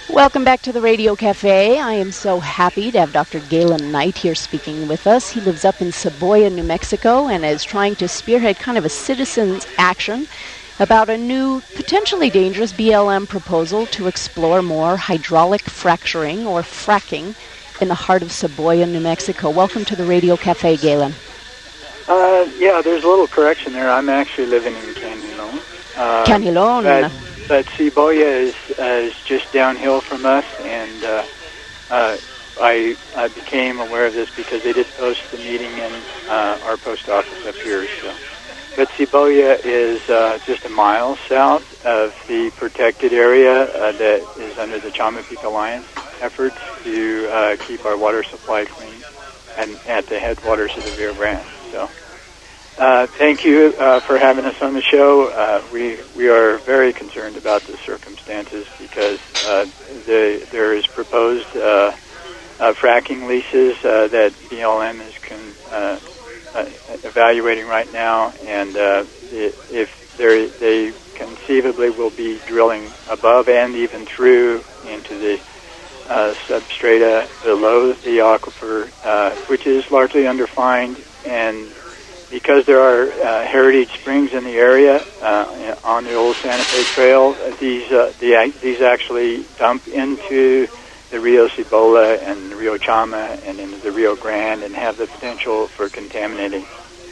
Welcome back to the Radio Cafe. I am so happy to have Dr. Galen Knight here speaking with us. He lives up in Cebolla, New Mexico, and is trying to spearhead kind of a citizens' action about a new, potentially dangerous BLM proposal to explore more hydraulic fracturing or fracking in the heart of Cebolla, New Mexico. Welcome to the Radio Cafe, Galen. Yeah, there's a little correction there. I'm actually living in Canjilon. Canjilon. But Cebolla is just downhill from us, and I became aware of this because they did post the meeting in our post office up here. So. But Cebolla is just a mile south of the protected area that is under the Chamapic Alliance efforts to keep our water supply clean and at the headwaters of the Rio Grande. So. Thank you for having us on the show. We are very concerned about the circumstances because there is proposed fracking leases that BLM is evaluating right now, and if they conceivably will be drilling above and even through into the substrata below the aquifer, which is largely underfined, and because there are heritage springs in the area on the old Santa Fe Trail, these actually dump into the Rio Cebolla and the Rio Chama and into the Rio Grande and have the potential for contaminating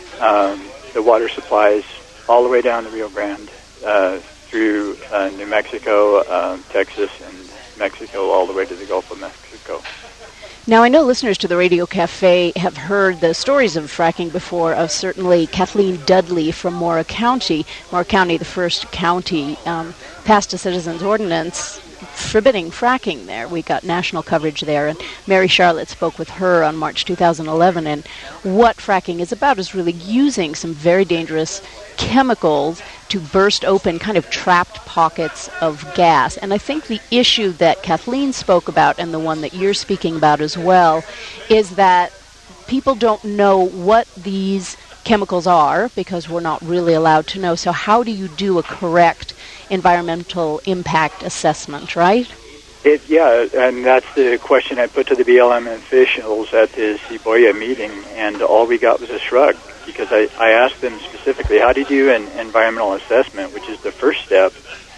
the water supplies all the way down the Rio Grande through New Mexico, Texas, and Mexico all the way to the Gulf of Mexico. Now, I know listeners to the Radio Cafe have heard the stories of fracking before, of certainly Kathleen Dudley from Mora County. Mora County, the first county, passed a citizens' ordinance forbidding fracking there. We got national coverage there, and Mary Charlotte spoke with her on March 2011, and what fracking is about is really using some very dangerous chemicals to burst open kind of trapped pockets of gas. And I think the issue that Kathleen spoke about, and the one that you're speaking about as well, is that people don't know what these chemicals are because we're not really allowed to know. So how do you do a correct environmental impact assessment, right? Yeah, and that's the question I put to the BLM officials at the Cebolla meeting, and all we got was a shrug, because I asked them specifically, how do you do an environmental assessment, which is the first step,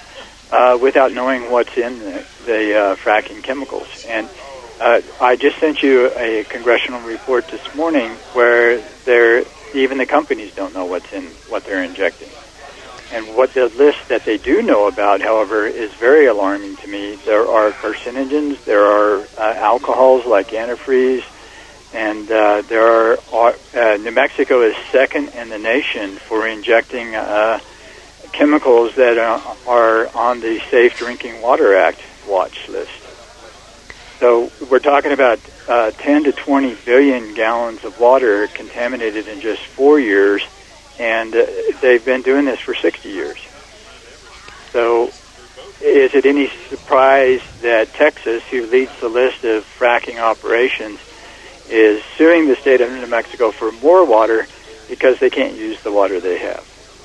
without knowing what's in the fracking chemicals? And I just sent you a congressional report this morning where even the companies don't know what's in what they're injecting. And what the list that they do know about, however, is very alarming to me. There are carcinogens, there are alcohols like antifreeze, and there are New Mexico is second in the nation for injecting chemicals that are on the Safe Drinking Water Act watch list. So we're talking about 10 to 20 billion gallons of water contaminated in just 4 years, and they've been doing this for 60 years. So is it any surprise that Texas, who leads the list of fracking operations, is suing the state of New Mexico for more water because they can't use the water they have?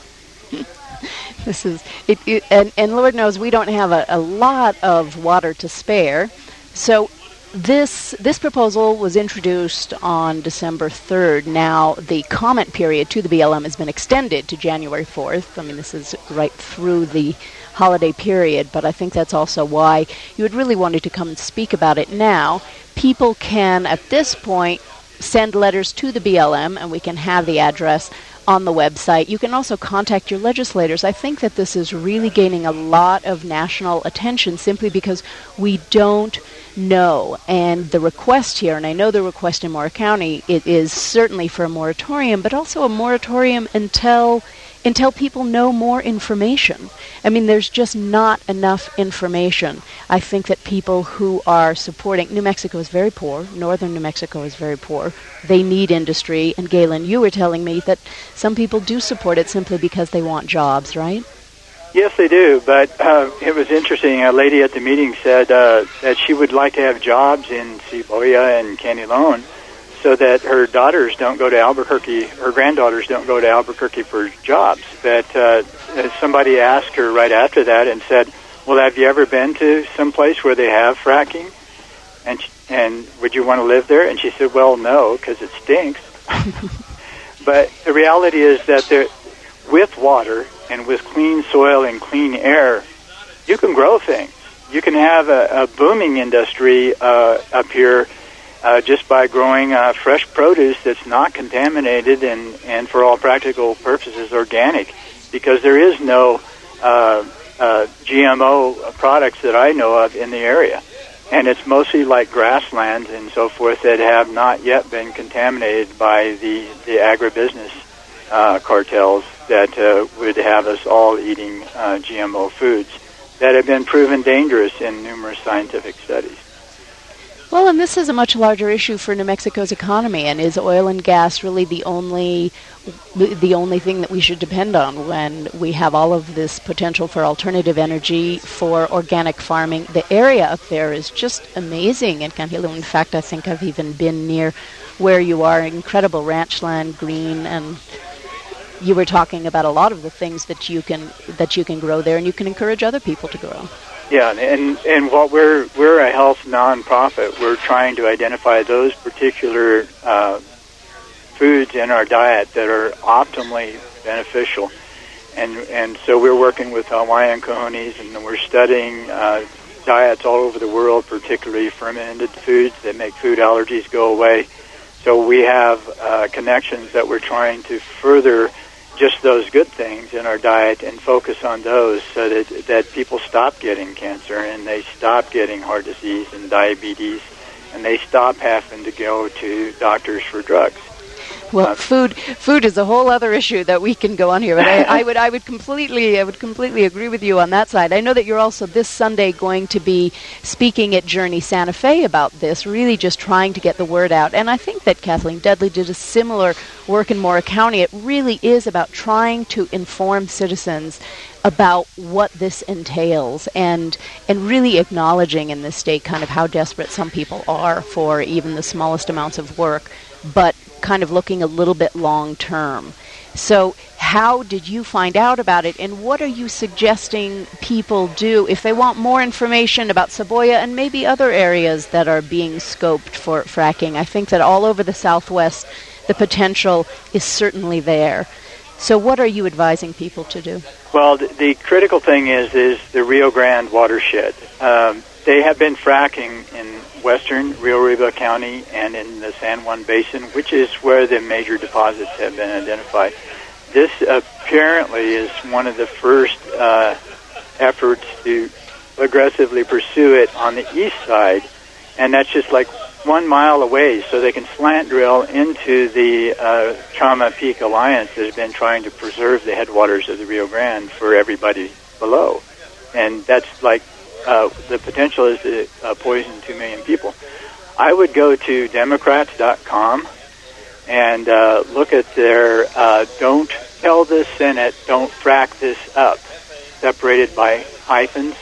This is and Lord knows we don't have a lot of water to spare. So this proposal was introduced on December 3rd. Now, the comment period to the BLM has been extended to January 4th. I mean, this is right through the holiday period, but I think that's also why you had really wanted to come and speak about it now. People can, at this point, send letters to the BLM, and we can have the address on the website. You can also contact your legislators. I think that this is really gaining a lot of national attention simply because we don't know. And the request here, and I know the request in Mora County, it is certainly for a moratorium, but also a moratorium until people know more information. I mean, there's just not enough information. I think that people who are supporting... New Mexico is very poor. Northern New Mexico is very poor. They need industry. And Galen, you were telling me that some people do support it simply because they want jobs, right? Yes, they do. But it was interesting. A lady at the meeting said that she would like to have jobs in Cebolla and Canjilon, so that her daughters don't go to Albuquerque, her granddaughters don't go to Albuquerque for jobs. But somebody asked her right after that and said, well, have you ever been to some place where they have fracking? And would you want to live there? And she said, well, no, because it stinks. But the reality is that with water and with clean soil and clean air, you can grow things. You can have a booming industry up here just by growing fresh produce that's not contaminated and for all practical purposes organic, because there is no GMO products that I know of in the area. And it's mostly like grasslands and so forth that have not yet been contaminated by the agribusiness cartels that would have us all eating GMO foods that have been proven dangerous in numerous scientific studies. Well, and this is a much larger issue for New Mexico's economy, and is oil and gas really the only thing that we should depend on when we have all of this potential for alternative energy, for organic farming? The area up there is just amazing in Canjilo. In fact, I think I've even been near where you are. Incredible ranch land, green, and you were talking about a lot of the things that you can grow there, and you can encourage other people to grow. Yeah, and what we're a health nonprofit. We're trying to identify those particular foods in our diet that are optimally beneficial, and so we're working with Hawaiian Cojones, and we're studying diets all over the world, particularly fermented foods that make food allergies go away. So we have connections that we're trying to further just those good things in our diet and focus on those so that people stop getting cancer and they stop getting heart disease and diabetes and they stop having to go to doctors for drugs. Well, food is a whole other issue that we can go on here, but I would completely agree with you on that side. I know that you're also this Sunday going to be speaking at Journey Santa Fe about this, really just trying to get the word out. And I think that Kathleen Dudley did a similar work in Mora County. It really is about trying to inform citizens about what this entails and really acknowledging in this state kind of how desperate some people are for even the smallest amounts of work, but kind of looking a little bit long term. So how did you find out about it, and what are you suggesting people do if they want more information about Saboya and maybe other areas that are being scoped for fracking? I think that all over the Southwest the potential is certainly there. So what are you advising people to do? Well, the critical thing is the Rio Grande watershed. They have been fracking in western Rio Arriba County and in the San Juan Basin, which is where the major deposits have been identified. This apparently is one of the first efforts to aggressively pursue it on the east side, and that's just like 1 mile away, so they can slant drill into the Chama Peak Alliance that has been trying to preserve the headwaters of the Rio Grande for everybody below. And that's like the potential is to poison 2 million people. I would go to Democrats.com and look at their don't tell the Senate, don't frack this up, separated by hyphens.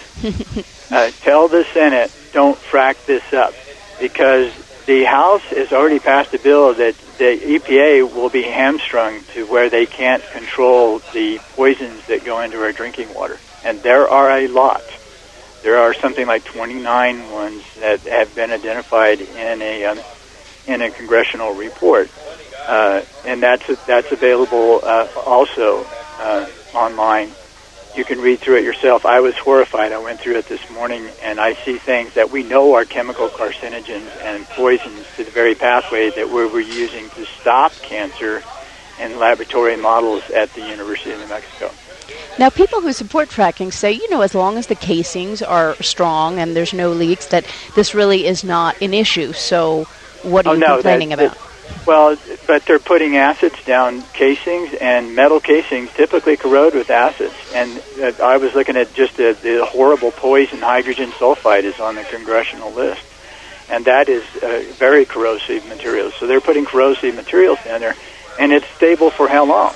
Tell the Senate, don't frack this up, because the House has already passed a bill that the EPA will be hamstrung to where they can't control the poisons that go into our drinking water. And there are a lot. There are something like 29 ones that have been identified in a congressional report, and that's available also online. You can read through it yourself. I was horrified. I went through it this morning, and I see things that we know are chemical carcinogens and poisons to the very pathway that we're using to stop cancer in laboratory models at the University of New Mexico. Now, people who support fracking say, as long as the casings are strong and there's no leaks, that this really is not an issue. So what are you complaining about? Well, but they're putting acids down casings, and metal casings typically corrode with acids. And I was looking at just the horrible poison hydrogen sulfide is on the congressional list. And that is very corrosive material. So they're putting corrosive materials down there, and it's stable for how long?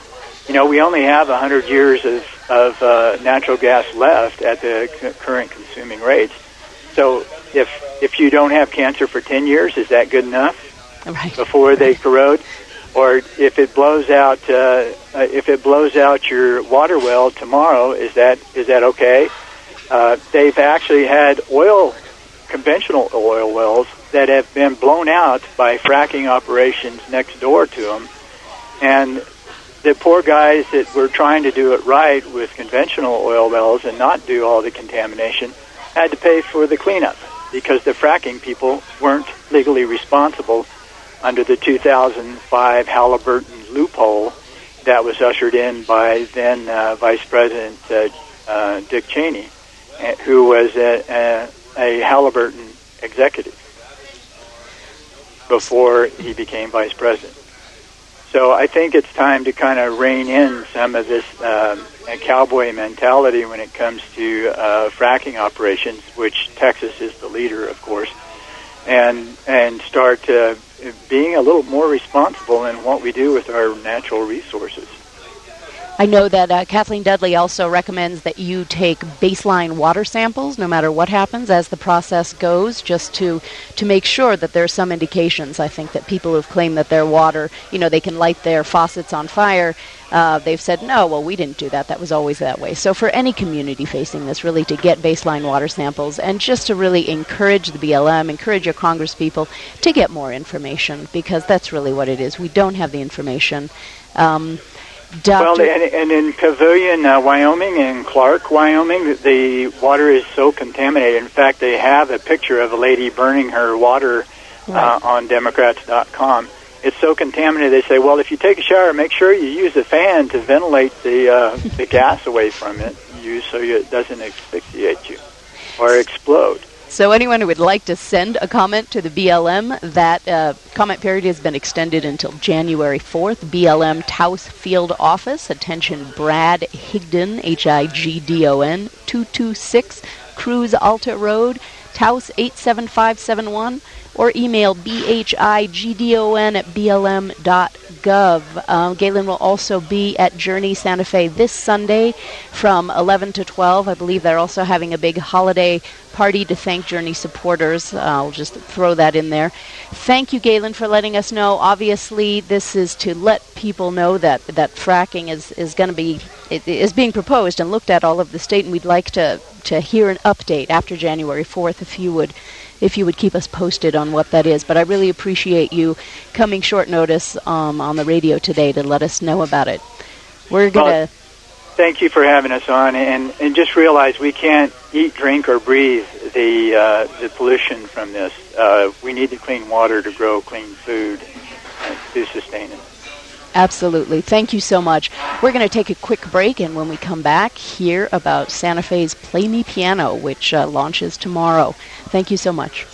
We only have 100 years of natural gas left at the current consuming rates. So if you don't have cancer for 10 years, is that good enough? Right. Before they corrode? Or if it blows out your water well tomorrow, is that okay? they've actually had conventional oil wells that have been blown out by fracking operations next door to them. And the poor guys that were trying to do it right with conventional oil wells and not do all the contamination had to pay for the cleanup because the fracking people weren't legally responsible under the 2005 Halliburton loophole that was ushered in by then Vice President Dick Cheney, who was a Halliburton executive before he became vice president. So I think it's time to kind of rein in some of this cowboy mentality when it comes to fracking operations, which Texas is the leader, of course, and start being a little more responsible in what we do with our natural resources. I know that Kathleen Dudley also recommends that you take baseline water samples no matter what happens as the process goes, just to make sure that there are some indications. I think that people who've claimed that their water, they can light their faucets on fire, they've said, no, well, we didn't do that. That was always that way. So for any community facing this, really to get baseline water samples and just to really encourage the BLM, encourage your congresspeople to get more information, because that's really what it is. We don't have the information. Well, and in Pavilion, Wyoming, and Clark, Wyoming, the water is so contaminated. In fact, they have a picture of a lady burning her water on Democrats.com. It's so contaminated, they say, well, if you take a shower, make sure you use a fan to ventilate the gas away from it, so it doesn't asphyxiate you or explode. So anyone who would like to send a comment to the BLM, that comment period has been extended until January 4th. BLM Taos Field Office, attention Brad Higdon, Higdon, 226 Cruz Alta Road, Taos 87571, or email bhigdon@blm.gov. Galen will also be at Journey Santa Fe this Sunday from 11 to 12. I believe they're also having a big holiday party to thank Journey supporters. I'll just throw that in there. Thank you, Galen, for letting us know. Obviously, this is to let people know that fracking is going to be, it is being proposed and looked at all over the state, and we'd like to hear an update after January 4th if you would keep us posted on what that is. But I really appreciate you coming short notice on the radio today to let us know about it. We're going to... Thank you for having us on, and just realize we can't eat, drink, or breathe the pollution from this. We need the clean water to grow clean food and to sustain it. Absolutely. Thank you so much. We're going to take a quick break, and when we come back, hear about Santa Fe's Play Me Piano, which launches tomorrow. Thank you so much.